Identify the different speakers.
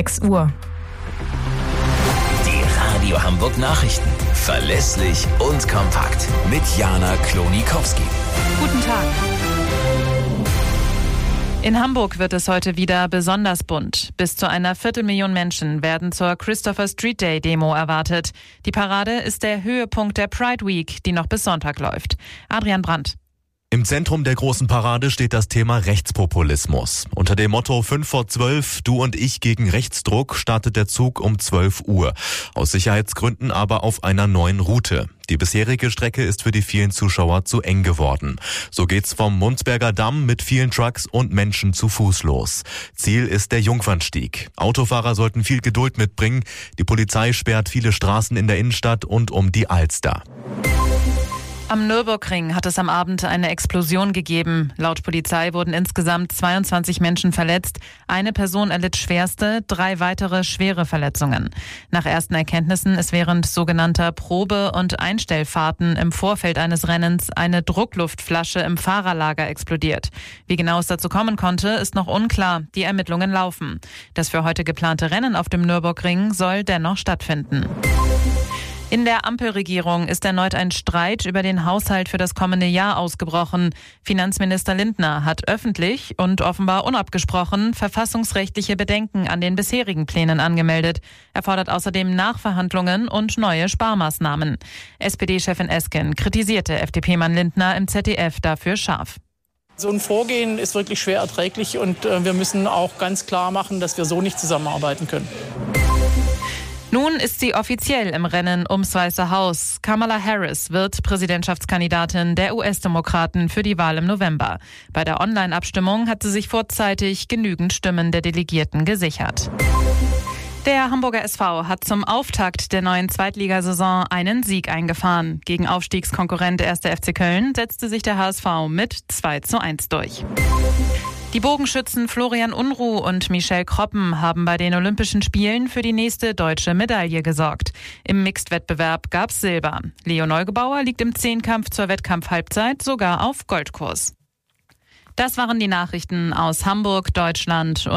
Speaker 1: 6 Uhr.
Speaker 2: Die Radio Hamburg Nachrichten. Verlässlich und kompakt. Mit Jana Klonikowski.
Speaker 3: Guten Tag. In Hamburg wird es heute wieder besonders bunt. Bis zu 250.000 Menschen werden zur Christopher Street Day Demo erwartet. Die Parade ist der Höhepunkt der Pride Week, die noch bis Sonntag läuft. Adrian Brandt.
Speaker 4: Im Zentrum der großen Parade steht das Thema Rechtspopulismus. Unter dem Motto 5 vor 12, du und ich gegen Rechtsdruck startet der Zug um 12 Uhr. Aus Sicherheitsgründen aber auf einer neuen Route. Die bisherige Strecke ist für die vielen Zuschauer zu eng geworden. So geht's vom Mundsberger Damm mit vielen Trucks und Menschen zu Fuß los. Ziel ist der Jungfernstieg. Autofahrer sollten viel Geduld mitbringen. Die Polizei sperrt viele Straßen in der Innenstadt und um die Alster.
Speaker 3: Am Nürburgring hat es am Abend eine Explosion gegeben. Laut Polizei wurden insgesamt 22 Menschen verletzt. Eine Person erlitt schwerste, 3 weitere schwere Verletzungen. Nach ersten Erkenntnissen ist während sogenannter Probe- und Einstellfahrten im Vorfeld eines Rennens eine Druckluftflasche im Fahrerlager explodiert. Wie genau es dazu kommen konnte, ist noch unklar. Die Ermittlungen laufen. Das für heute geplante Rennen auf dem Nürburgring soll dennoch stattfinden. In der Ampelregierung ist erneut ein Streit über den Haushalt für das kommende Jahr ausgebrochen. Finanzminister Lindner hat öffentlich und offenbar unabgesprochen verfassungsrechtliche Bedenken an den bisherigen Plänen angemeldet. Er fordert außerdem Nachverhandlungen und neue Sparmaßnahmen. SPD-Chefin Esken kritisierte FDP-Mann Lindner im ZDF dafür scharf.
Speaker 5: So ein Vorgehen ist wirklich schwer erträglich und wir müssen auch ganz klar machen, dass wir so nicht zusammenarbeiten können.
Speaker 3: Nun ist sie offiziell im Rennen ums Weiße Haus. Kamala Harris wird Präsidentschaftskandidatin der US-Demokraten für die Wahl im November. Bei der Online-Abstimmung hat sie sich vorzeitig genügend Stimmen der Delegierten gesichert. Der Hamburger SV hat zum Auftakt der neuen Zweitligasaison einen Sieg eingefahren. Gegen Aufstiegskonkurrent 1. FC Köln setzte sich der HSV mit 2:1 durch. Die Bogenschützen Florian Unruh und Michelle Kroppen haben bei den Olympischen Spielen für die nächste deutsche Medaille gesorgt. Im Mixed-Wettbewerb gab's Silber. Leo Neugebauer liegt im Zehnkampf zur Wettkampfhalbzeit sogar auf Goldkurs. Das waren die Nachrichten aus Hamburg, Deutschland.